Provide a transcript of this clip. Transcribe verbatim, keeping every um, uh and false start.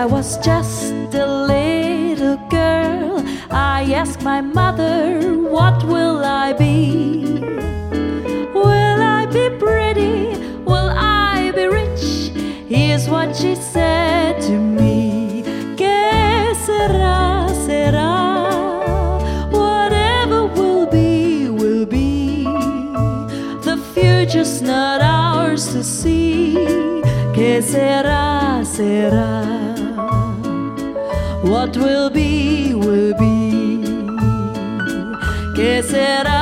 I was just a little girl, I asked my mother, what will I be? Will I be pretty? Will I be rich? Here's what she said to me. Que sera, sera. Whatever will be, will be. The future's not ours to see. Que sera, sera. What will be, will be. Que sera.